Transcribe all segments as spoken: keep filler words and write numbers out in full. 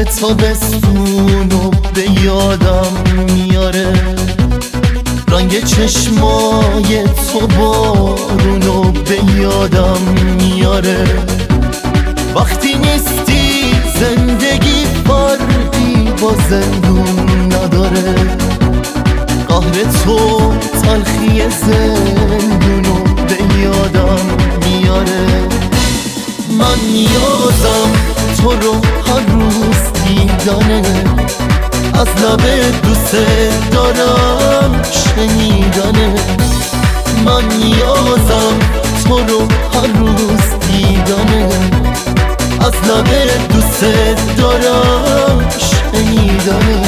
بوی تابستونو به یادم میاره، رنگ چشمای تو بارونو به یادم میاره. وقتی نیستی زندگی فرقی با زندون نداره، قهر تو تلخی زندونو به یادم میاره. من نیازم تو رو هر روز دیدنه، از لب دوست دارم شنیدنه. من نیازم تو رو هر روز دیدنه، از لب دوست دارم شنیدنه.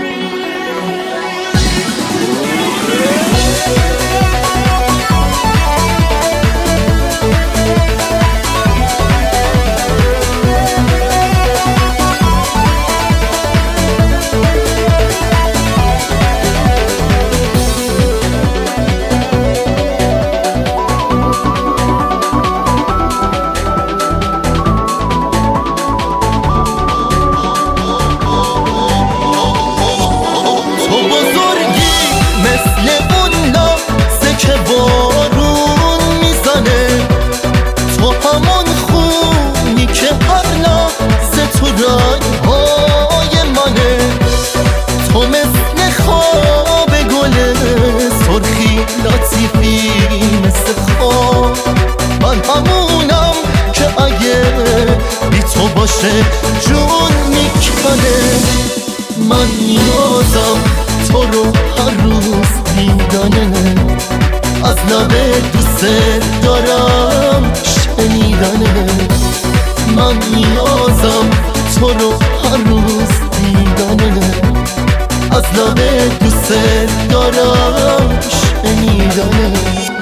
لطیفی مثل خواب، من همونم که اگه بی تو باشه جون میکنه. من نیازم تو رو هر روز دیدنه، از لب دوست دارم شنیدنه. من نیازم تو رو هر روز دیدنه، از لب دوست دارم شنیدنه.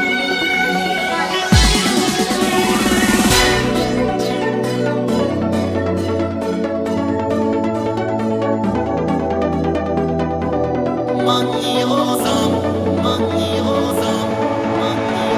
من نیازم من نیازم من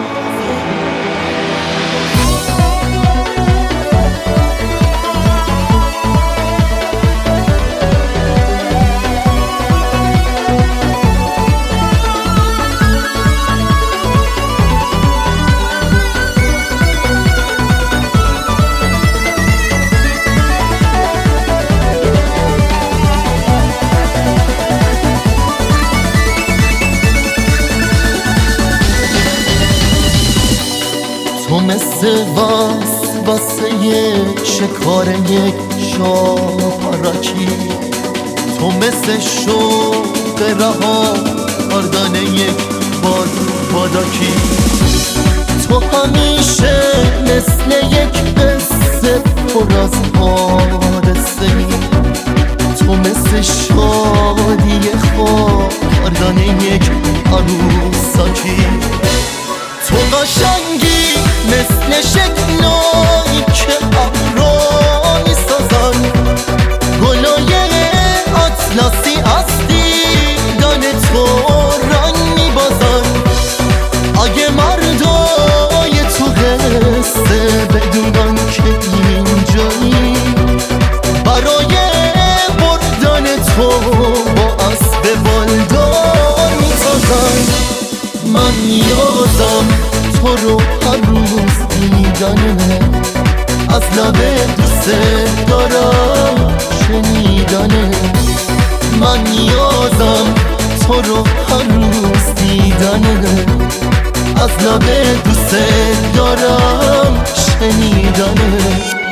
تو مثل واس واسه یک شکار یک شاپاراکی، تو مثل شوق رها کردن یک باد باداکی. تو همیشه مثل یک قصه پر از حادثه ای، تو مثل شادی خواب کردن یک عروساکی. تو قشنگی مثل شکلایی که ابرا میسازن، گلای اطلسی از دیدن تو رنگ میبازن. اگه مردای تو قصه بدونن که اینجایی، برای بردن تو با اسب بالدار میتازن. من نیازم تو رو هر روز دیدنه، از لب دوست دارم شنیدنه. من نیازم تو رو هر روز دیدنه، از لب دوست دارم شنیدنه.